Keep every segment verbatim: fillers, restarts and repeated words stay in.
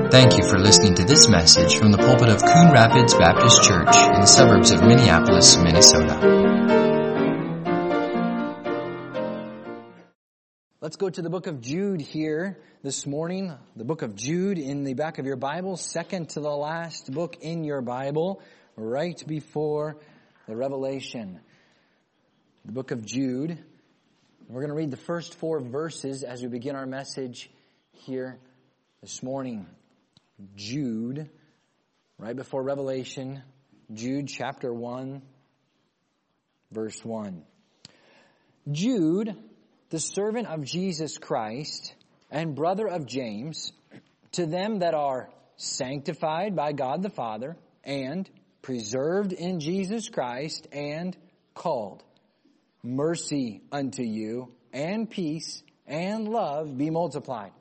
Thank you for listening to this message from the pulpit of Coon Rapids Baptist Church in the suburbs of Minneapolis, Minnesota. Let's go to the book of Jude here this morning. The book of Jude in the back of your Bible, second to the last book in your Bible, right before the Revelation. The book of Jude. We're going to read the first four verses as we begin our message here this morning. Jude, right before Revelation, Jude chapter one, verse one. Jude, the servant of Jesus Christ and brother of James, to them that are sanctified by God the Father and preserved in Jesus Christ and called, mercy unto you and peace and love be multiplied.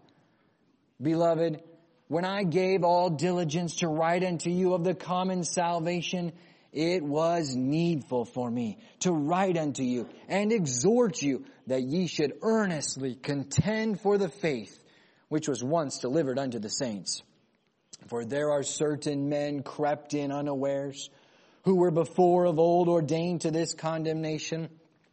Beloved, when I gave all diligence to write unto you of the common salvation, it was needful for me to write unto you and exhort you that ye should earnestly contend for the faith which was once delivered unto the saints. For there are certain men crept in unawares, who were before of old ordained to this condemnation,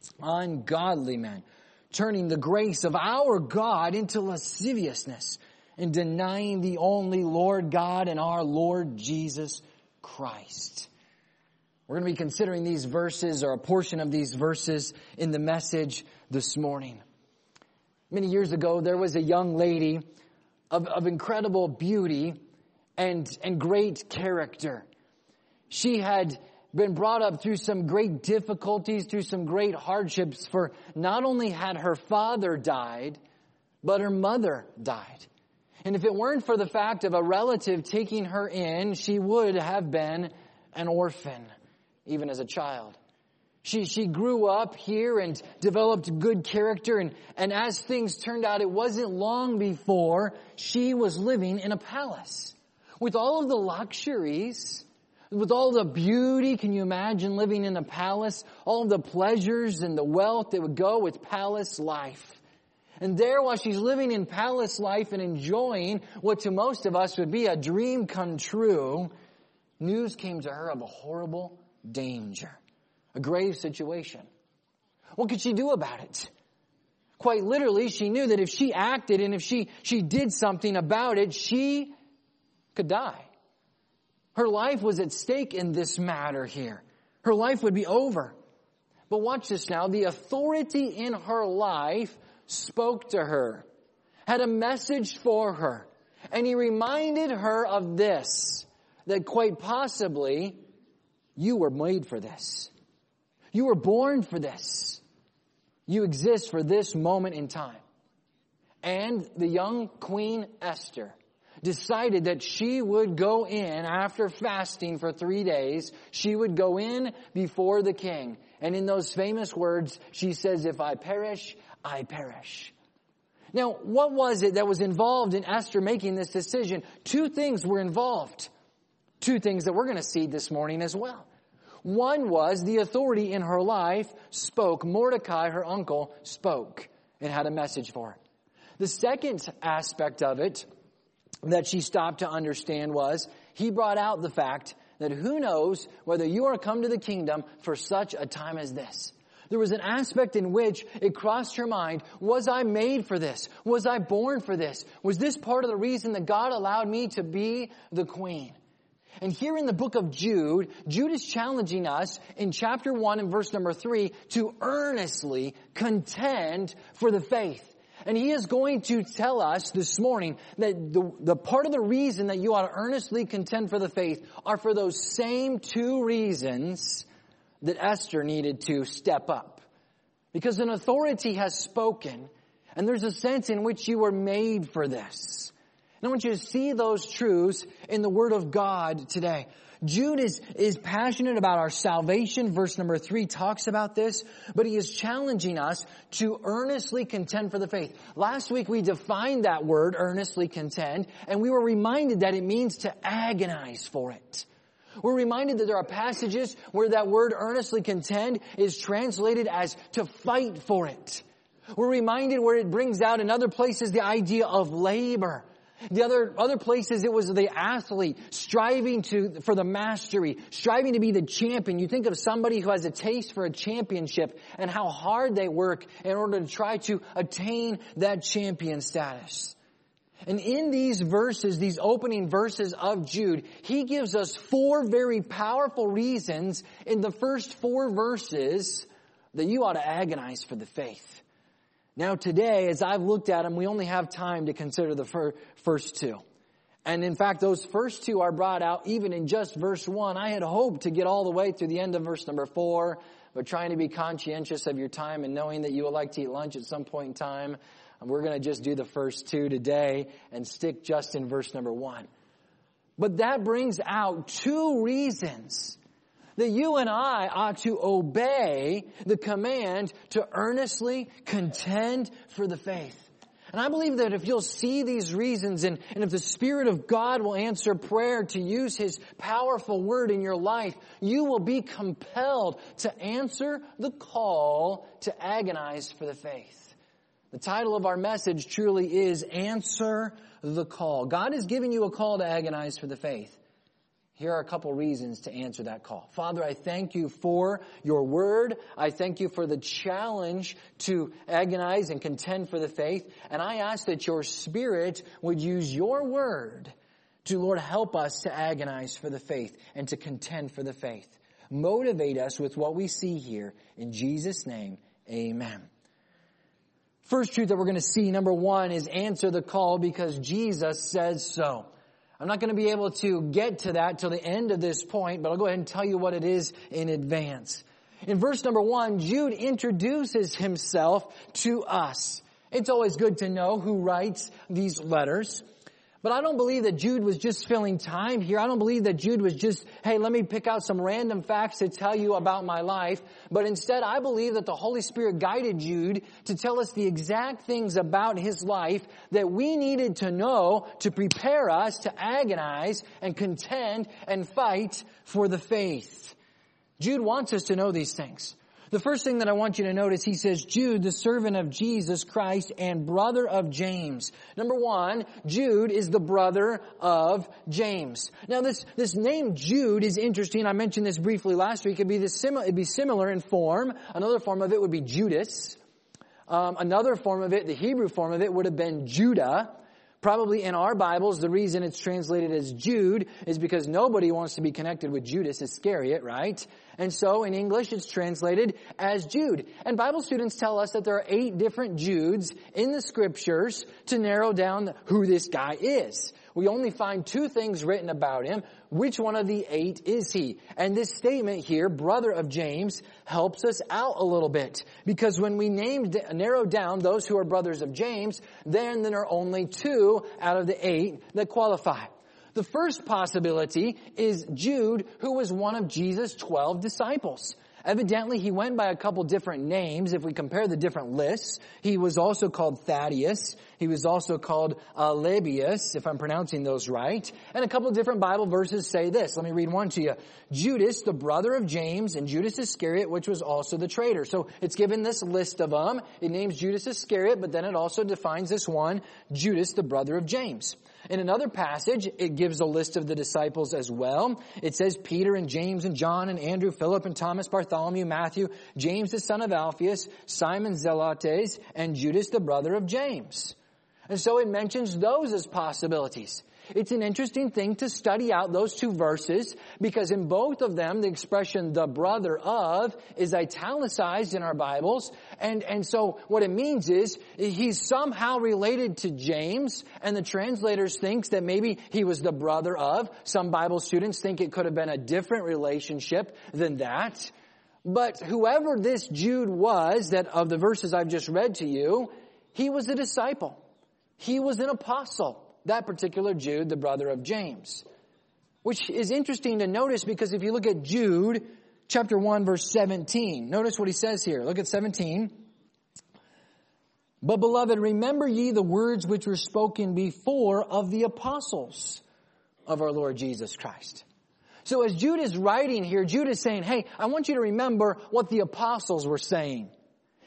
ungodly men, turning the grace of our God into lasciviousness, and denying the only Lord God and our Lord Jesus Christ. We're going to be considering these verses, or a portion of these verses, in the message this morning. Many years ago, there was a young lady of, of incredible beauty and, and great character. She had been brought up through some great difficulties, through some great hardships, for not only had her father died, but her mother died. And if it weren't for the fact of a relative taking her in, she would have been an orphan, even as a child. She she grew up here and developed good character, and, and as things turned out, it wasn't long before she was living in a palace. With all of the luxuries, with all the beauty, can you imagine living in a palace? All of the pleasures and the wealth that would go with palace life. And there, while she's living in palace life and enjoying what to most of us would be a dream come true, news came to her of a horrible danger, a grave situation. What could she do about it? Quite literally, she knew that if she acted and if she, she did something about it, she could die. Her life was at stake in this matter here. Her life would be over. But watch this now. The authority in her life spoke to her, had a message for her, and he reminded her of this, that quite possibly you were made for this. You were born for this. You exist for this moment in time. And the young Queen Esther decided that she would go in after fasting for three days. She would go in before the king. And in those famous words, she says, if I perish, I perish. Now, what was it that was involved in Esther making this decision? Two things were involved. Two things that we're going to see this morning as well. One was the authority in her life spoke. Mordecai, her uncle, spoke and had a message for her. The second aspect of it that she stopped to understand was he brought out the fact that who knows whether you are come to the kingdom for such a time as this. There was an aspect in which it crossed her mind, was I made for this? Was I born for this? Was this part of the reason that God allowed me to be the queen? And here in the book of Jude, Jude is challenging us in chapter one and verse number three to earnestly contend for the faith. And he is going to tell us this morning that the, the part of the reason that you ought to earnestly contend for the faith are for those same two reasons that Esther needed to step up. Because an authority has spoken, and there's a sense in which you were made for this. And I want you to see those truths in the Word of God today. Jude is, is passionate about our salvation. Verse number three talks about this, but he is challenging us to earnestly contend for the faith. Last week we defined that word, earnestly contend, and we were reminded that it means to agonize for it. We're reminded that there are passages where that word earnestly contend is translated as to fight for it. We're reminded where it brings out in other places the idea of labor. The other, other places it was the athlete striving to, for the mastery, striving to be the champion. You think of somebody who has a taste for a championship and how hard they work in order to try to attain that champion status. And in these verses, these opening verses of Jude, he gives us four very powerful reasons in the first four verses that you ought to agonize for the faith. Now today, as I've looked at them, we only have time to consider the fir- first two. And in fact, those first two are brought out even in just verse one. I had hoped to get all the way through the end of verse number four, but trying to be conscientious of your time and knowing that you would like to eat lunch at some point in time, we're going to just do the first two today and stick just in verse number one. But that brings out two reasons that you and I ought to obey the command to earnestly contend for the faith. And I believe that if you'll see these reasons and, and if the Spirit of God will answer prayer to use His powerful word in your life, you will be compelled to answer the call to agonize for the faith. The title of our message truly is Answer the Call. God is giving you a call to agonize for the faith. Here are a couple reasons to answer that call. Father, I thank you for your word. I thank you for the challenge to agonize and contend for the faith. And I ask that your Spirit would use your word to, Lord, help us to agonize for the faith and to contend for the faith. Motivate us with what we see here. In Jesus' name, amen. First truth that we're going to see, number one, is answer the call because Jesus says so. I'm not going to be able to get to that till the end of this point, but I'll go ahead and tell you what it is in advance. In verse number one, Jude introduces himself to us. It's always good to know who writes these letters. But I don't believe that Jude was just filling time here. I don't believe that Jude was just, hey, let me pick out some random facts to tell you about my life. But instead, I believe that the Holy Spirit guided Jude to tell us the exact things about his life that we needed to know to prepare us to agonize and contend and fight for the faith. Jude wants us to know these things. The first thing that I want you to notice, he says, Jude, the servant of Jesus Christ and brother of James. Number one, Jude is the brother of James. Now this, this name Jude is interesting. I mentioned this briefly last week. It'd be, this sim- it'd be similar in form. Another form of it would be Judas. Um, another form of it, the Hebrew form of it, would have been Judah. Probably in our Bibles, the reason it's translated as Jude is because nobody wants to be connected with Judas Iscariot, right? And so in English, it's translated as Jude. And Bible students tell us that there are eight different Judes in the Scriptures to narrow down who this guy is. We only find two things written about him. Which one of the eight is he? And this statement here, brother of James, helps us out a little bit. Because when we named, narrow down those who are brothers of James, then there are only two out of the eight that qualify. The first possibility is Jude, who was one of Jesus' twelve disciples. Evidently, he went by a couple different names. If we compare the different lists, he was also called Thaddeus. He was also called uh, Lebbeus, if I'm pronouncing those right. And a couple of different Bible verses say this. Let me read one to you. Judas, the brother of James, and Judas Iscariot, which was also the traitor. So it's given this list of them. It names Judas Iscariot, but then it also defines this one, Judas, the brother of James. In another passage, it gives a list of the disciples as well. It says Peter and James and John and Andrew, Philip and Thomas, Bartholomew, Matthew, James the son of Alphaeus, Simon Zelotes, and Judas the brother of James. And so it mentions those as possibilities. It's an interesting thing to study out those two verses because in both of them, the expression the brother of is italicized in our Bibles. And, and so what it means is he's somehow related to James, and the translators think that maybe he was the brother of. Some Bible students think it could have been a different relationship than that. But whoever this Jude was, that of the verses I've just read to you, he was a disciple. He was an apostle. That particular Jude, the brother of James. Which is interesting to notice because if you look at Jude, chapter one, verse seventeen, notice what he says here. Look at seventeen. But beloved, remember ye the words which were spoken before of the apostles of our Lord Jesus Christ. So as Jude is writing here, Jude is saying, hey, I want you to remember what the apostles were saying.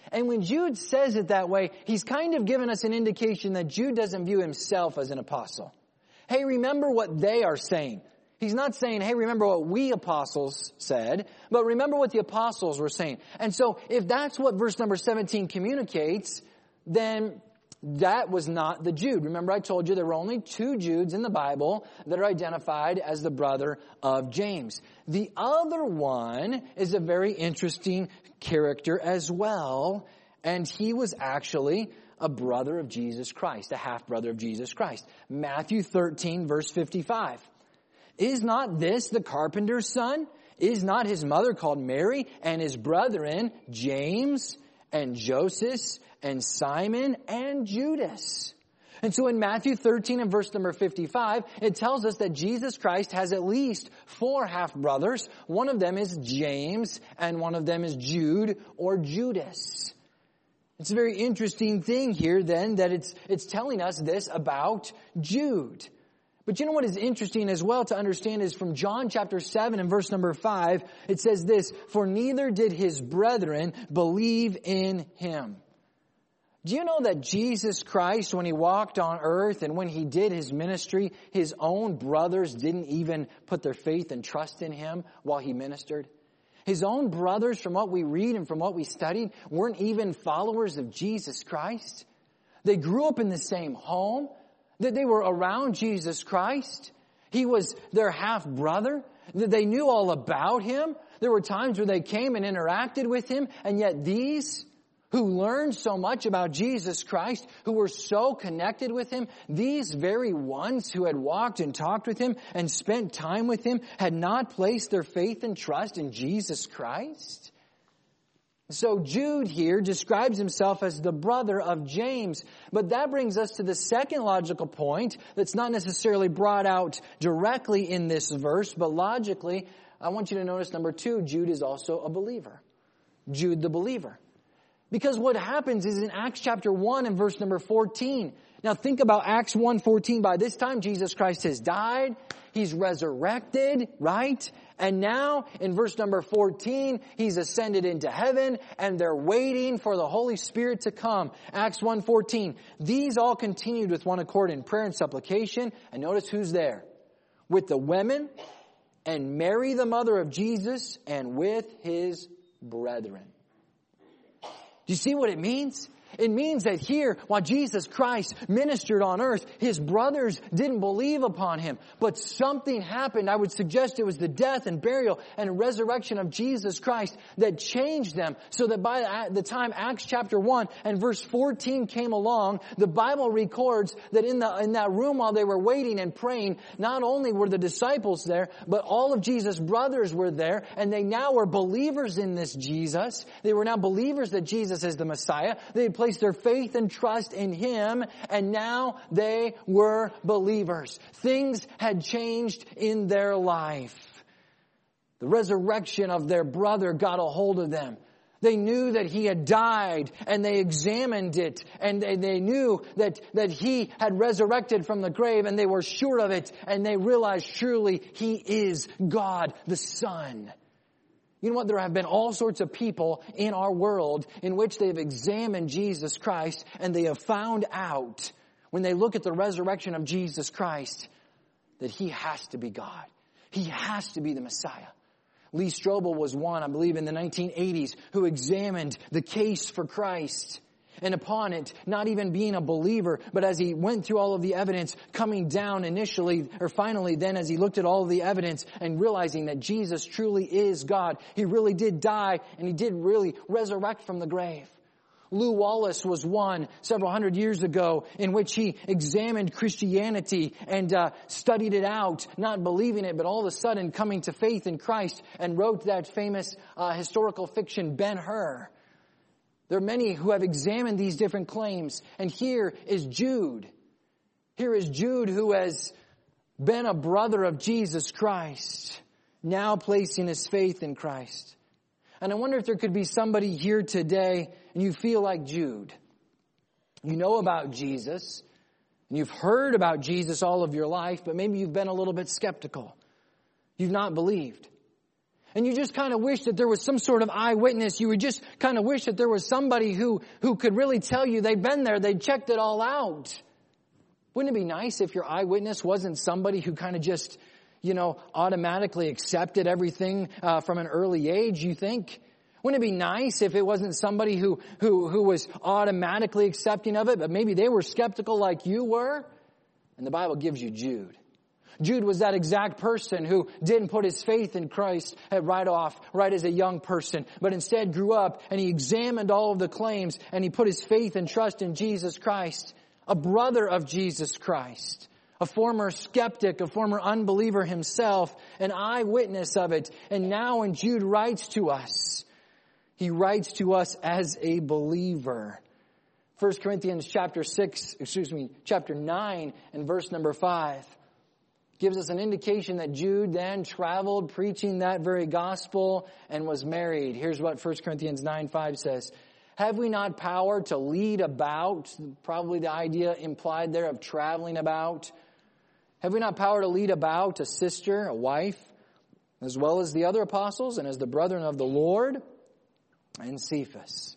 And when Jude says it that way, he's kind of given us an indication that Jude doesn't view himself as an apostle. Hey, remember what they are saying. He's not saying, hey, remember what we apostles said, but remember what the apostles were saying. And so if that's what verse number seventeen communicates, then that was not the Jude. Remember, I told you there were only two Judes in the Bible that are identified as the brother of James. The other one is a very interesting character as well, and he was actually a brother of Jesus Christ, a half-brother of Jesus Christ. Matthew thirteen, verse fifty-five. Is not this the carpenter's son? Is not his mother called Mary, and his brethren James and Joseph and Simon and Judas? And so in Matthew thirteen and verse number fifty-five, it tells us that Jesus Christ has at least four half-brothers. One of them is James, and one of them is Jude or Judas. It's a very interesting thing here then that it's, it's telling us this about Jude. But you know what is interesting as well to understand is from John chapter seven and verse number five, it says this, for neither did his brethren believe in him. Do you know that Jesus Christ, when he walked on earth and when he did his ministry, his own brothers didn't even put their faith and trust in him while he ministered? His own brothers, from what we read and from what we studied, weren't even followers of Jesus Christ. They grew up in the same home. That they were around Jesus Christ. He was their half-brother. That they knew all about him. There were times where they came and interacted with him. And yet these who learned so much about Jesus Christ, who were so connected with him, these very ones who had walked and talked with him and spent time with him, had not placed their faith and trust in Jesus Christ. So Jude here describes himself as the brother of James. But that brings us to the second logical point that's not necessarily brought out directly in this verse, but logically, I want you to notice number two, Jude is also a believer. Jude the believer. Because what happens is in Acts chapter one and verse number fourteen. Now think about Acts one fourteen. By this time, Jesus Christ has died. He's resurrected, right? And now in verse number fourteen, he's ascended into heaven and they're waiting for the Holy Spirit to come. Acts one fourteen. These all continued with one accord in prayer and supplication. And notice who's there. With the women and Mary the mother of Jesus and with his brethren. Do you see what it means? It means that here, while Jesus Christ ministered on earth, his brothers didn't believe upon him. But something happened. I would suggest it was the death and burial and resurrection of Jesus Christ that changed them. So that by the time Acts chapter one and verse fourteen came along, the Bible records that in the in that room while they were waiting and praying, not only were the disciples there, but all of Jesus' brothers were there. And they now were believers in this Jesus. They were now believers that Jesus is the Messiah. They had placed their faith and trust in him, and now they were believers. Things had changed in their life. The resurrection of their brother got a hold of them. They knew that he had died, and they examined it, and they, they knew that, that he had resurrected from the grave, and they were sure of it, and they realized surely he is God the Son. You know what? There have been all sorts of people in our world in which they have examined Jesus Christ and they have found out when they look at the resurrection of Jesus Christ that he has to be God. He has to be the Messiah. Lee Strobel was one, I believe, in the nineteen eighties who examined the case for Christ. And upon it, not even being a believer, but as he went through all of the evidence, coming down initially, or finally then as he looked at all of the evidence and realizing that Jesus truly is God, he really did die and he did really resurrect from the grave. Lew Wallace was one several hundred years ago in which he examined Christianity and uh, studied it out, not believing it, but all of a sudden coming to faith in Christ and wrote that famous uh, historical fiction, Ben-Hur. There are many who have examined these different claims. And here is Jude. Here is Jude who has been a brother of Jesus Christ, now placing his faith in Christ. And I wonder if there could be somebody here today and you feel like Jude. You know about Jesus and you've heard about Jesus all of your life, but maybe you've been a little bit skeptical. You've not believed. And you just kind of wish that there was some sort of eyewitness. You would just kind of wish that there was somebody who, who could really tell you they'd been there, they'd checked it all out. Wouldn't it be nice if your eyewitness wasn't somebody who kind of just, you know, automatically accepted everything uh, from an early age, you think? Wouldn't it be nice if it wasn't somebody who, who, who was automatically accepting of it, but maybe they were skeptical like you were? And the Bible gives you Jude. Jude was that exact person who didn't put his faith in Christ right off, right as a young person, but instead grew up and he examined all of the claims and he put his faith and trust in Jesus Christ, a brother of Jesus Christ, a former skeptic, a former unbeliever himself, an eyewitness of it. And now when Jude writes to us, he writes to us as a believer. First Corinthians chapter six, excuse me, chapter nine and verse number five. Gives us an indication that Jude then traveled preaching that very gospel and was married. Here's what First Corinthians nine five says. Have we not power to lead about? Probably the idea implied there of traveling about. Have we not power to lead about a sister, a wife, as well as the other apostles and as the brethren of the Lord? And Cephas.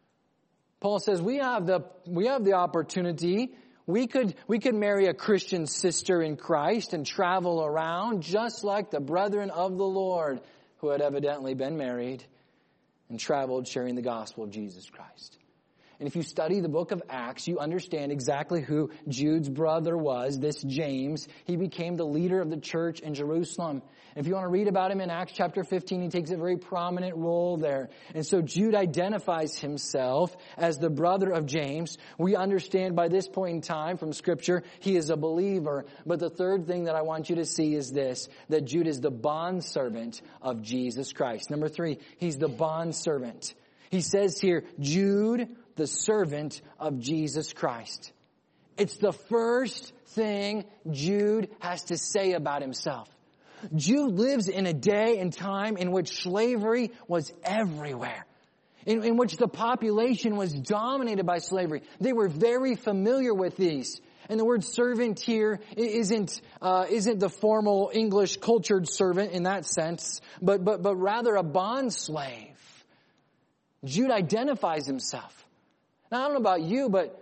Paul says we have the, we have the opportunity. We could, we could marry a Christian sister in Christ and travel around just like the brethren of the Lord who had evidently been married and traveled sharing the gospel of Jesus Christ. And if you study the book of Acts, you understand exactly who Jude's brother was, this James. He became the leader of the church in Jerusalem. And if you want to read about him in Acts chapter fifteen, he takes a very prominent role there. And so Jude identifies himself as the brother of James. We understand by this point in time from Scripture, he is a believer. But the third thing that I want you to see is this, that Jude is the bondservant of Jesus Christ. Number three, he's the bondservant. He says here, Jude, the servant of Jesus Christ. It's the first thing Jude has to say about himself. Jude lives in a day and time in which slavery was everywhere, in, in which the population was dominated by slavery. They were very familiar with these. And the word servant here isn't uh, isn't the formal English cultured servant in that sense, but but but rather a bond slave. Jude identifies himself. Now, I don't know about you, but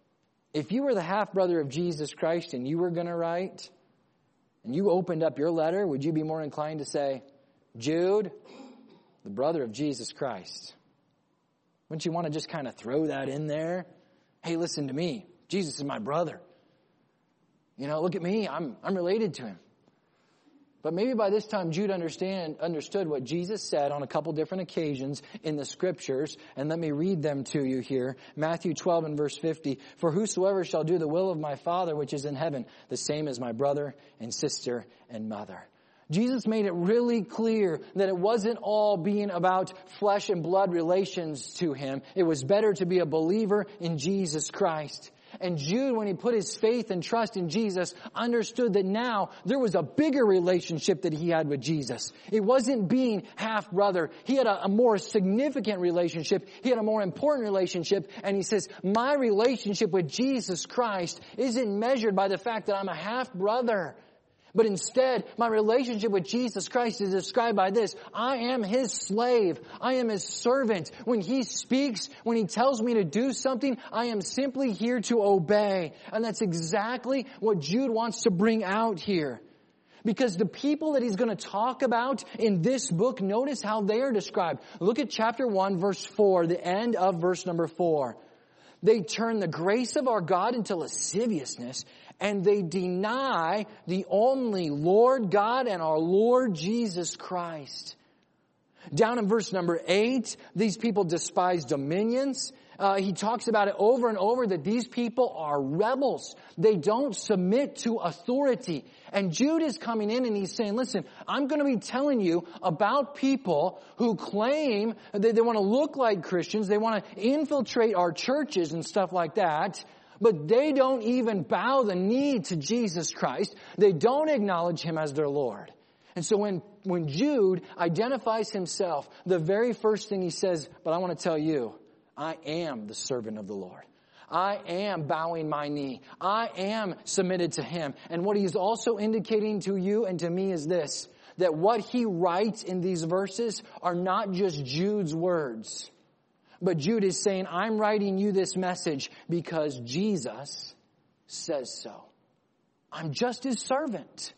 if you were the half-brother of Jesus Christ and you were going to write, and you opened up your letter, would you be more inclined to say, Jude, the brother of Jesus Christ? Wouldn't you want to just kind of throw that in there? Hey, listen to me. Jesus is my brother. You know, look at me. I'm I'm related to him. But maybe by this time Jude understand, understood what Jesus said on a couple different occasions in the Scriptures. And let me read them to you here. Matthew twelve and verse fifty. For whosoever shall do the will of my Father which is in heaven, the same is my brother and sister and mother. Jesus made it really clear that it wasn't all being about flesh and blood relations to him. It was better to be a believer in Jesus Christ. And Jude, when he put his faith and trust in Jesus, understood that now there was a bigger relationship that he had with Jesus. It wasn't being half-brother. He had a, a more significant relationship. He had a more important relationship. And he says, my relationship with Jesus Christ isn't measured by the fact that I'm a half-brother. But instead, my relationship with Jesus Christ is described by this. I am his slave. I am his servant. When he speaks, when he tells me to do something, I am simply here to obey. And that's exactly what Jude wants to bring out here. Because the people that he's going to talk about in this book, notice how they are described. Look at chapter one, verse four, the end of verse number four. They turn the grace of our God into lasciviousness, and they deny the only Lord God and our Lord Jesus Christ. Down in verse number eight, these people despise dominions. Uh, he talks about it over and over that these people are rebels. They don't submit to authority. And Jude is coming in and he's saying, listen, I'm going to be telling you about people who claim that they want to look like Christians. They want to infiltrate our churches and stuff like that. But they don't even bow the knee to Jesus Christ. They don't acknowledge him as their Lord. And so when, when Jude identifies himself, the very first thing he says, but I want to tell you, I am the servant of the Lord. I am bowing my knee. I am submitted to him. And what he's also indicating to you and to me is this, that what he writes in these verses are not just Jude's words. But Jude is saying, I'm writing you this message because Jesus says so. I'm just his servant.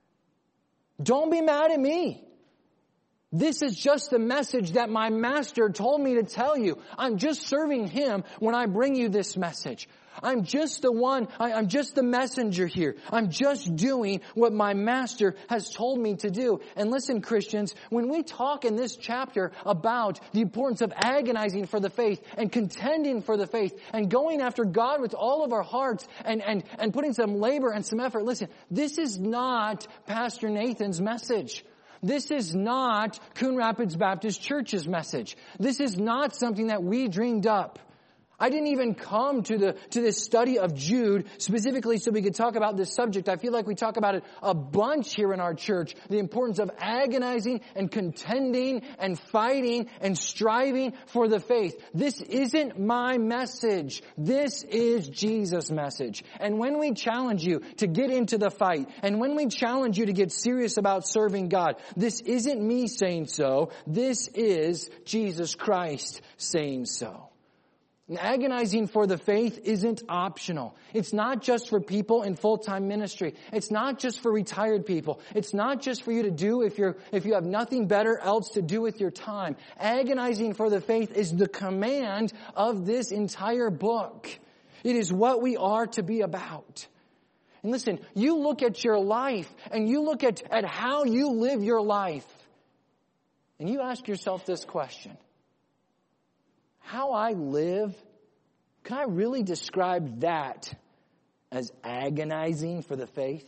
Don't be mad at me. This is just the message that my master told me to tell you. I'm just serving him when I bring you this message. I'm just the one, I, I'm just the messenger here. I'm just doing what my master has told me to do. And listen, Christians, when we talk in this chapter about the importance of agonizing for the faith and contending for the faith and going after God with all of our hearts and, and, and putting some labor and some effort, listen, this is not Pastor Nathan's message. This is not Coon Rapids Baptist Church's message. This is not something that we dreamed up. I didn't even come to the to this study of Jude specifically so we could talk about this subject. I feel like we talk about it a bunch here in our church. The importance of agonizing and contending and fighting and striving for the faith. This isn't my message. This is Jesus' message. And when we challenge you to get into the fight, and when we challenge you to get serious about serving God, this isn't me saying so. This is Jesus Christ saying so. And agonizing for the faith isn't optional. It's not just for people in full-time ministry. It's not just for retired people. It's not just for you to do if you're if you have nothing better else to do with your time. Agonizing for the faith is the command of this entire book. It is what we are to be about. And listen, you look at your life and you look at, at how you live your life and you ask yourself this question. How I live, can I really describe that as agonizing for the faith?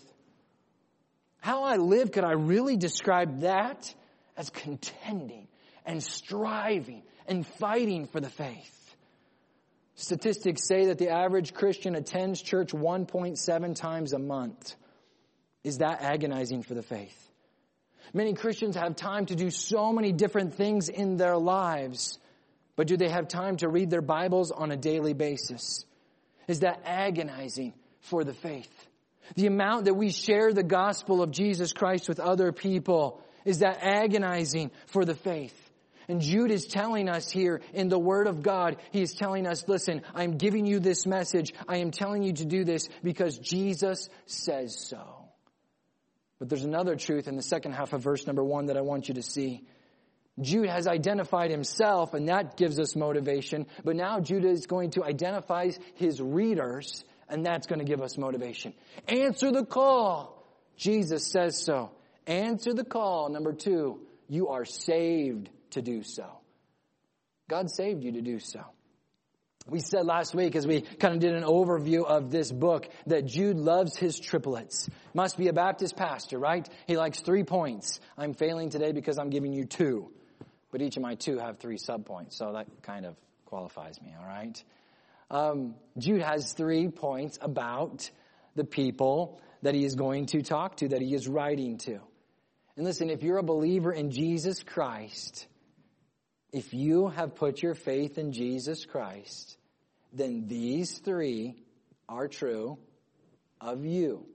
How I live, could I really describe that as contending and striving and fighting for the faith? Statistics say that the average Christian attends church one point seven times a month. Is that agonizing for the faith? Many Christians have time to do so many different things in their lives. But do they have time to read their Bibles on a daily basis? Is that agonizing for the faith? The amount that we share the gospel of Jesus Christ with other people, is that agonizing for the faith? And Jude is telling us here in the Word of God, he is telling us, listen, I'm giving you this message. I am telling you to do this because Jesus says so. But there's another truth in the second half of verse number one that I want you to see. Jude has identified himself, and that gives us motivation. But now Jude is going to identify his readers, and that's going to give us motivation. Answer the call. Jesus says so. Answer the call. Number two, you are saved to do so. God saved you to do so. We said last week as we kind of did an overview of this book that Jude loves his triplets. Must be a Baptist pastor, right? He likes three points. I'm failing today because I'm giving you two. But each of my two have three subpoints, so that kind of qualifies me, all right? Um, Jude has three points about the people that he is going to talk to, that he is writing to. And listen, if you're a believer in Jesus Christ, if you have put your faith in Jesus Christ, then these three are true of you.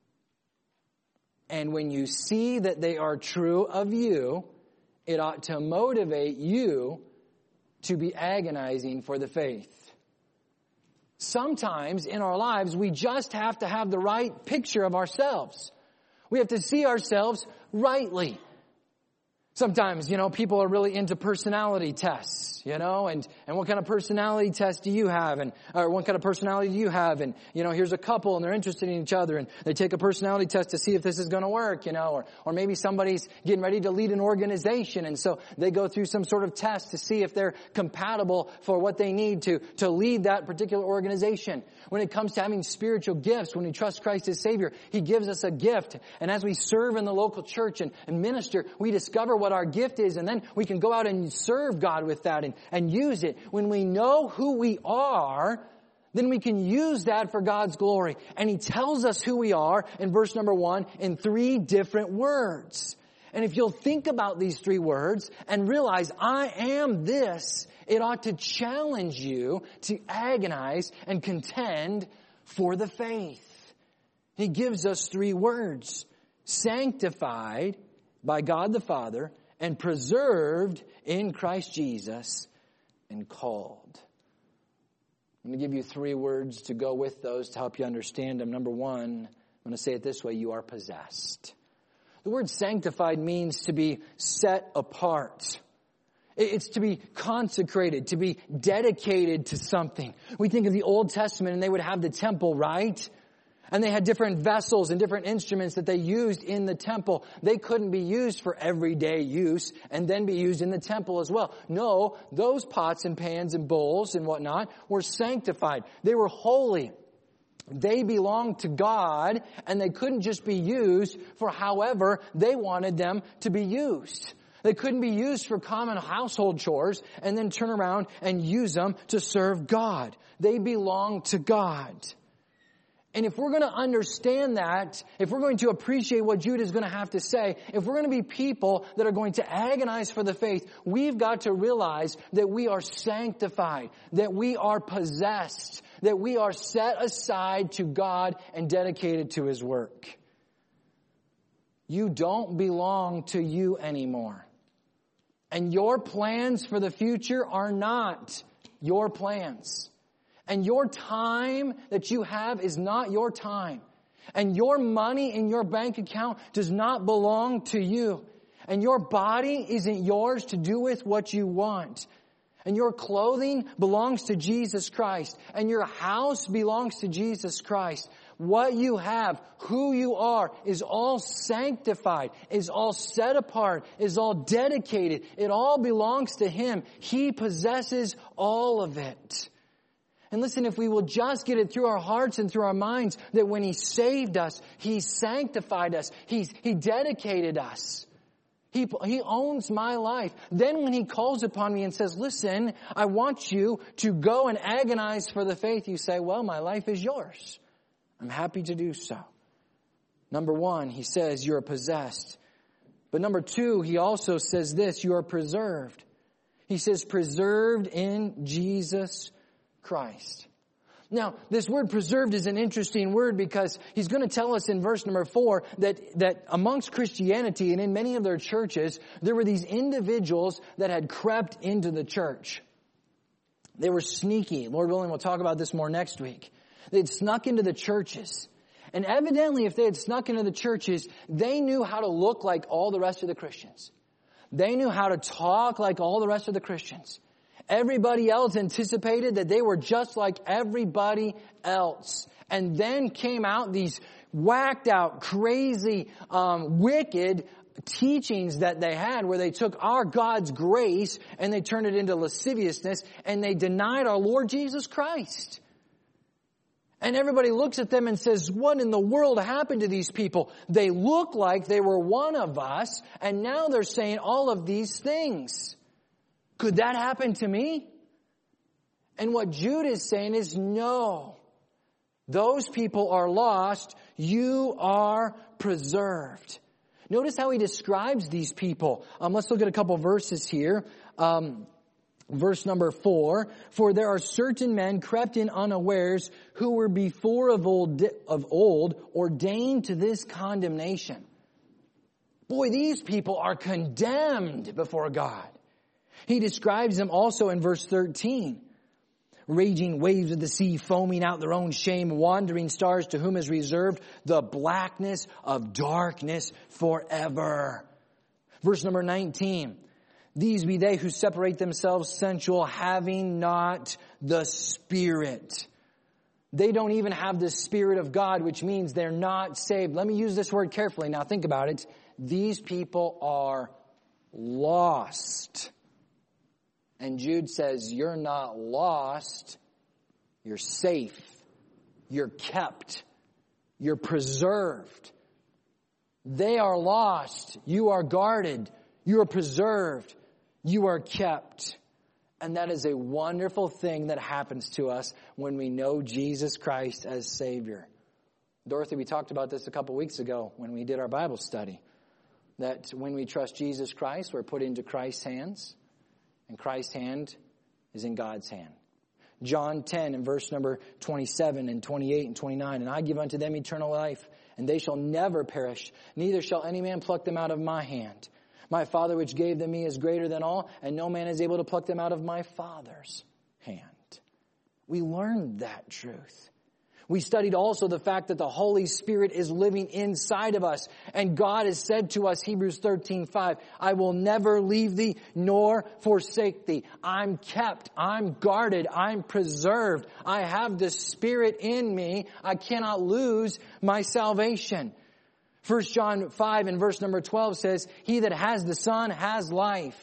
And when you see that they are true of you, it ought to motivate you to be agonizing for the faith. Sometimes in our lives, we just have to have the right picture of ourselves. We have to see ourselves rightly. Sometimes, you know, people are really into personality tests, you know, and, and what kind of personality test do you have? And, or what kind of personality do you have? And, you know, here's a couple and they're interested in each other and they take a personality test to see if this is going to work, you know, or, or maybe somebody's getting ready to lead an organization. And so they go through some sort of test to see if they're compatible for what they need to, to lead that particular organization. When it comes to having spiritual gifts, when we trust Christ as Savior, He gives us a gift. And as we serve in the local church and, and minister, we discover what our gift is, and then we can go out and serve God with that and, and use it. When we know who we are, then we can use that for God's glory. And He tells us who we are in verse number one in three different words. And if you'll think about these three words and realize, I am this, it ought to challenge you to agonize and contend for the faith. He gives us three words: sanctified, by God the Father and preserved in Christ Jesus and called. I'm going to give you three words to go with those to help you understand them. Number one, I'm going to say it this way: you are possessed. The word sanctified means to be set apart. It's to be consecrated, to be dedicated to something. We think of the Old Testament and they would have the temple, right? And they had different vessels and different instruments that they used in the temple. They couldn't be used for everyday use and then be used in the temple as well. No, those pots and pans and bowls and whatnot were sanctified. They were holy. They belonged to God, and they couldn't just be used for however they wanted them to be used. They couldn't be used for common household chores and then turn around and use them to serve God. They belong to God. And if we're going to understand that, if we're going to appreciate what Jude is going to have to say, if we're going to be people that are going to agonize for the faith, we've got to realize that we are sanctified, that we are possessed, that we are set aside to God and dedicated to His work. You don't belong to you anymore. And your plans for the future are not your plans. And your time that you have is not your time. And your money in your bank account does not belong to you. And your body isn't yours to do with what you want. And your clothing belongs to Jesus Christ. And your house belongs to Jesus Christ. What you have, who you are, is all sanctified, is all set apart, is all dedicated. It all belongs to Him. He possesses all of it. And listen, if we will just get it through our hearts and through our minds that when He saved us, He sanctified us, He's, He dedicated us. He, he owns my life. Then when He calls upon me and says, listen, I want you to go and agonize for the faith, you say, well, my life is yours. I'm happy to do so. Number one, He says you are possessed. But number two, He also says this, you are preserved. He says preserved in Jesus Christ. Now, this word preserved is an interesting word because he's going to tell us in verse number four that, that amongst Christianity and in many of their churches, there were these individuals that had crept into the church. They were sneaky. Lord willing, we'll talk about this more next week. They'd snuck into the churches. And evidently, if they had snuck into the churches, they knew how to look like all the rest of the Christians. They knew how to talk like all the rest of the Christians. Everybody else anticipated that they were just like everybody else. And then came out these whacked out, crazy, um, wicked teachings that they had where they took our God's grace and they turned it into lasciviousness and they denied our Lord Jesus Christ. And everybody looks at them and says, what in the world happened to these people? They look like they were one of us, and now they're saying all of these things. Could that happen to me? And what Jude is saying is, no. Those people are lost. You are preserved. Notice how he describes these people. Um, let's look at a couple verses here. Um, verse number four. For there are certain men crept in unawares who were before of old, of old ordained to this condemnation. Boy, these people are condemned before God. He describes them also in verse thirteen. Raging waves of the sea, foaming out their own shame, wandering stars to whom is reserved the blackness of darkness forever. Verse number nineteen. These be they who separate themselves sensual, having not the Spirit. They don't even have the Spirit of God, which means they're not saved. Let me use this word carefully. Now think about it. These people are lost. And Jude says, you're not lost. You're safe. You're kept. You're preserved. They are lost. You are guarded. You are preserved. You are kept. And that is a wonderful thing that happens to us when we know Jesus Christ as Savior. Dorothy, we talked about this a couple weeks ago when we did our Bible study. That when we trust Jesus Christ, we're put into Christ's hands. And Christ's hand is in God's hand. John ten and verse number twenty-seven and twenty-eight and twenty-nine. And I give unto them eternal life, and they shall never perish, neither shall any man pluck them out of my hand. My Father which gave them me is greater than all, and no man is able to pluck them out of my Father's hand. We learned that truth. We studied also the fact that the Holy Spirit is living inside of us. And God has said to us, Hebrews thirteen five, I will never leave thee nor forsake thee. I'm kept. I'm guarded. I'm preserved. I have the Spirit in me. I cannot lose my salvation. First John five and verse number twelve says, he that has the Son has life.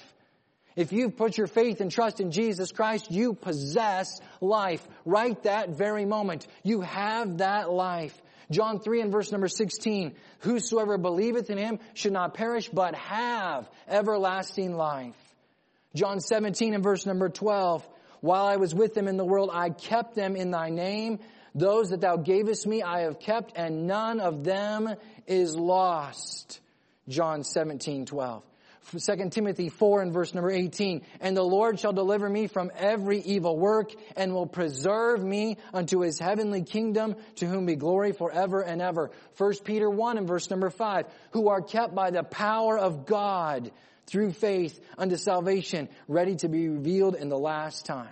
If you've put your faith and trust in Jesus Christ, you possess life right that very moment. You have that life. John three and verse number sixteen, whosoever believeth in him should not perish, but have everlasting life. John seventeen and verse number twelve, while I was with them in the world, I kept them in thy name. Those that thou gavest me I have kept, and none of them is lost. John seventeen twelve. Second Timothy four and verse number eighteen. And the Lord shall deliver me from every evil work, and will preserve me unto his heavenly kingdom, to whom be glory forever and ever. First Peter one and verse number five. Who are kept by the power of God through faith unto salvation, ready to be revealed in the last time.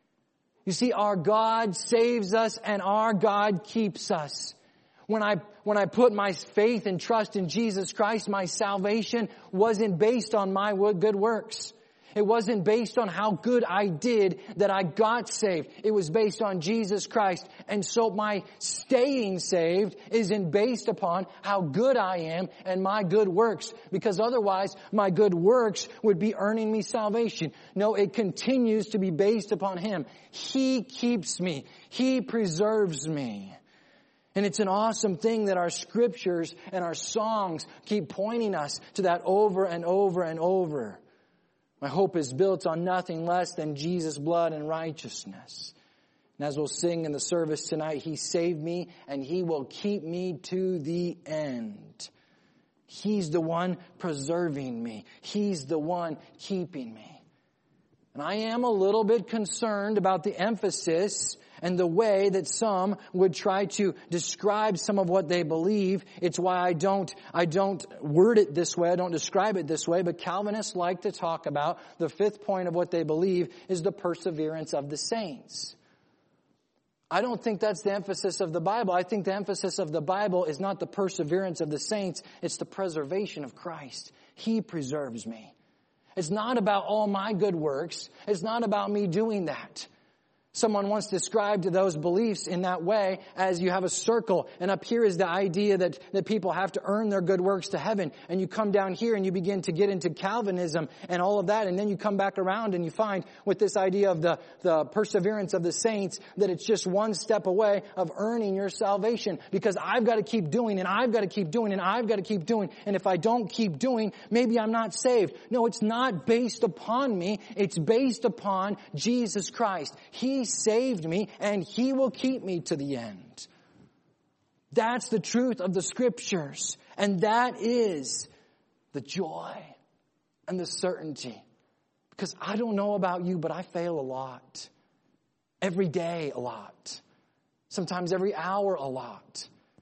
You see, our God saves us and our God keeps us. When I, when I put my faith and trust in Jesus Christ, my salvation wasn't based on my good works. It wasn't based on how good I did that I got saved. It was based on Jesus Christ. And so my staying saved isn't based upon how good I am and my good works. Because otherwise, my good works would be earning me salvation. No, it continues to be based upon Him. He keeps me. He preserves me. And it's an awesome thing that our scriptures and our songs keep pointing us to that over and over and over. My hope is built on nothing less than Jesus' blood and righteousness. And as we'll sing in the service tonight, He saved me and He will keep me to the end. He's the one preserving me. He's the one keeping me. And I am a little bit concerned about the emphasis and the way that some would try to describe some of what they believe. It's why I don't, I don't word it this way. I don't describe it this way. But Calvinists like to talk about the fifth point of what they believe is the perseverance of the saints. I don't think that's the emphasis of the Bible. I think the emphasis of the Bible is not the perseverance of the saints. It's the preservation of Christ. He preserves me. It's not about all my good works. It's not about me doing that. Someone once described those beliefs in that way as you have a circle, and up here is the idea that, that people have to earn their good works to heaven. And you come down here and you begin to get into Calvinism and all of that, and then you come back around and you find with this idea of the, the perseverance of the saints that it's just one step away of earning your salvation, because I've got to keep doing and I've got to keep doing and I've got to keep doing, and if I don't keep doing, maybe I'm not saved. No, it's not based upon me. It's based upon Jesus Christ. He saved me and He will keep me to the end. That's the truth of the scriptures. And that is the joy and the certainty. Because I don't know about you, but I fail a lot. Every day a lot. Sometimes every hour a lot.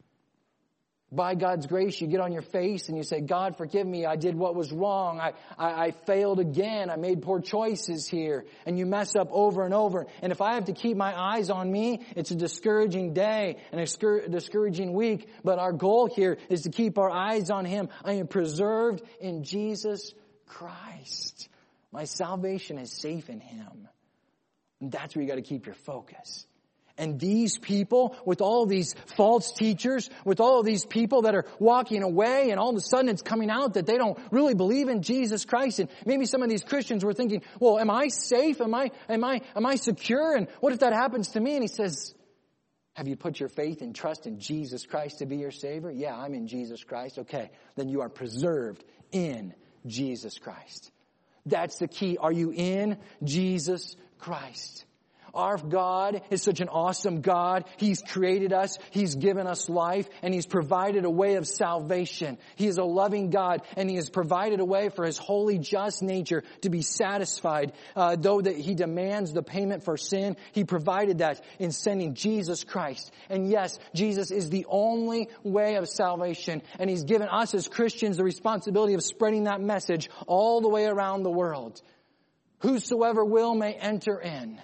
By God's grace, you get on your face and you say, God, forgive me. I did what was wrong. I, I, I failed again. I made poor choices here. And you mess up over and over. And if I have to keep my eyes on me, it's a discouraging day and a discouraging week. But our goal here is to keep our eyes on Him. I am preserved in Jesus Christ. My salvation is safe in Him. And that's where you got to keep your focus. And these people, with all these false teachers, with all of these people that are walking away, and all of a sudden it's coming out that they don't really believe in Jesus Christ. And maybe some of these Christians were thinking, well, am I safe? Am I, am I, am I secure? And what if that happens to me? And He says, have you put your faith and trust in Jesus Christ to be your Savior? Yeah, I'm in Jesus Christ. Okay, then you are preserved in Jesus Christ. That's the key. Are you in Jesus Christ? Our God is such an awesome God. He's created us. He's given us life, and He's provided a way of salvation. He is a loving God, and He has provided a way for His holy, just nature to be satisfied. Uh, though that He demands the payment for sin, He provided that in sending Jesus Christ. And yes, Jesus is the only way of salvation, and He's given us as Christians the responsibility of spreading that message all the way around the world. Whosoever will may enter in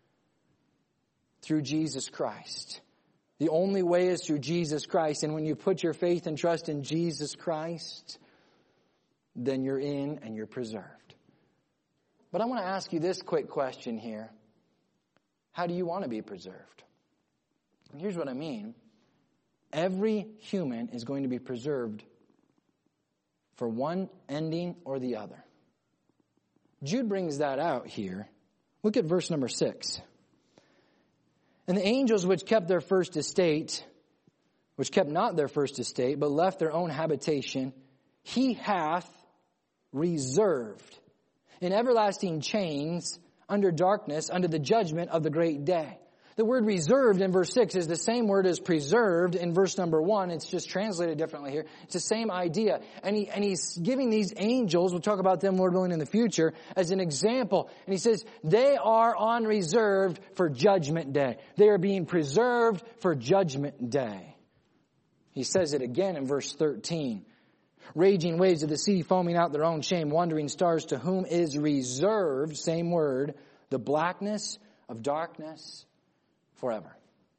through Jesus Christ. The only way is through Jesus Christ. And when you put your faith and trust in Jesus Christ, then you're in and you're preserved. But I want to ask you this quick question here. How do you want to be preserved? And here's what I mean. Every human is going to be preserved for one ending or the other. Jude brings that out here. Look at verse number six. And the angels which kept their first estate, which kept not their first estate, but left their own habitation, He hath reserved in everlasting chains under darkness, under the judgment of the great day. The word reserved in verse six is the same word as preserved in verse number one. It's just translated differently here. It's the same idea. And he, and he's giving these angels, we'll talk about them, Lord willing, in the future, as an example. And he says, they are on reserved for judgment day. They are being preserved for judgment day. He says it again in verse thirteen. Raging waves of the sea foaming out their own shame, wandering stars to whom is reserved, same word, the blackness of darkness forever.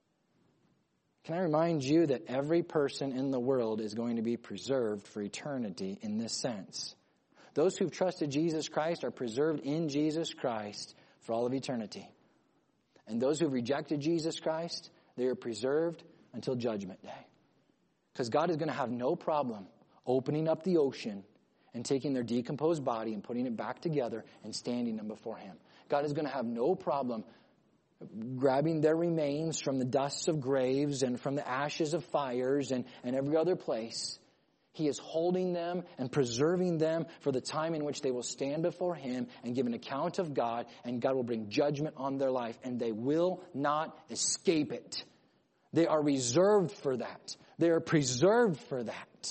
Can I remind you that every person in the world is going to be preserved for eternity in this sense? Those who've trusted Jesus Christ are preserved in Jesus Christ for all of eternity. And those who've rejected Jesus Christ, they are preserved until judgment day. Because God is going to have no problem opening up the ocean and taking their decomposed body and putting it back together and standing them before Him. God is going to have no problem grabbing their remains from the dusts of graves and from the ashes of fires and, and every other place. He is holding them and preserving them for the time in which they will stand before Him and give an account of God, and God will bring judgment on their life, and they will not escape it. They are reserved for that. They are preserved for that.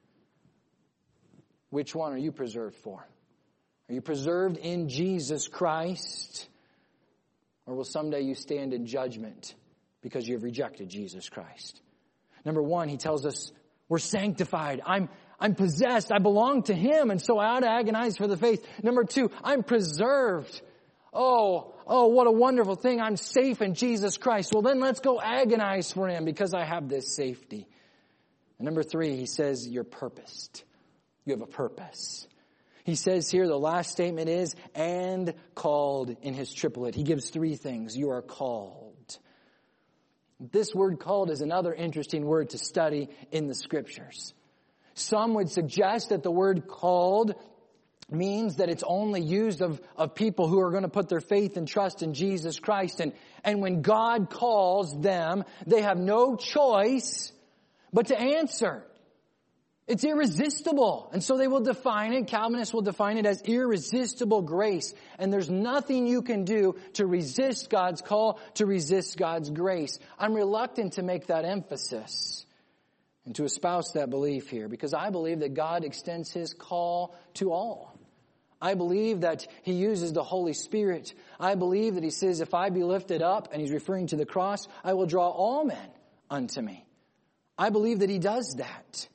Which one are you preserved for? Are you preserved in Jesus Christ? Or will someday you stand in judgment because you have rejected Jesus Christ? Number one, he tells us we're sanctified. I'm, I'm possessed. I belong to Him, and so I ought to agonize for the faith. Number two, I'm preserved. Oh, oh, what a wonderful thing. I'm safe in Jesus Christ. Well, then let's go agonize for Him because I have this safety. And number three, he says you're purposed. You have a purpose. He says here, the last statement is, and called in his triplet. He gives three things. You are called. This word called is another interesting word to study in the Scriptures. Some would suggest that the word called means that it's only used of, of people who are going to put their faith and trust in Jesus Christ. And, and when God calls them, they have no choice but to answer. It's irresistible. And so they will define it, Calvinists will define it as irresistible grace. And there's nothing you can do to resist God's call, to resist God's grace. I'm reluctant to make that emphasis and to espouse that belief here, because I believe that God extends His call to all. I believe that He uses the Holy Spirit. I believe that He says, if I be lifted up, and He's referring to the cross, I will draw all men unto me. I believe that He does that.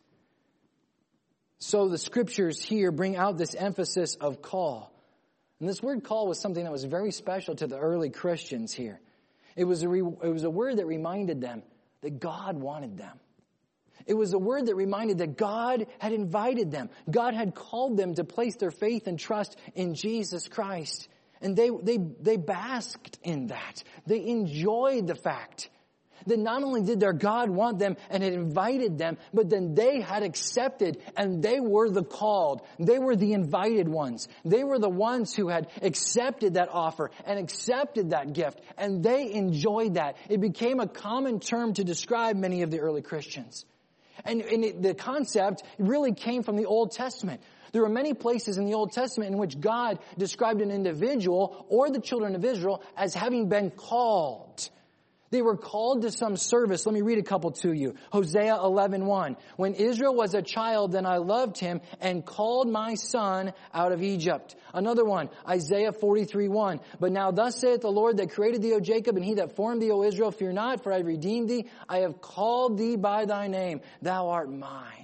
So the Scriptures here bring out this emphasis of call. And this word call was something that was very special to the early Christians here. It was a, re, it was a word that reminded them that God wanted them. It was a word that reminded that God had invited them. God had called them to place their faith and trust in Jesus Christ. And they, they, they basked in that. They enjoyed the fact that not only did their God want them and had invited them, but then they had accepted, and they were the called. They were the invited ones. They were the ones who had accepted that offer and accepted that gift, and they enjoyed that. It became a common term to describe many of the early Christians. And, and it, the concept really came from the Old Testament. There are many places in the Old Testament in which God described an individual or the children of Israel as having been called. They were called to some service. Let me read a couple to you. Hosea eleven one. When Israel was a child, then I loved him and called my son out of Egypt. Another one, Isaiah forty-three one. But now thus saith the Lord that created thee, O Jacob, and he that formed thee, O Israel, fear not, for I have redeemed thee. I have called thee by thy name. Thou art mine.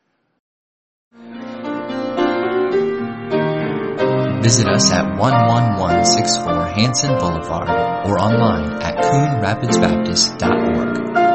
Visit us at one one one six four Hanson Boulevard or online at coon rapids baptist dot org.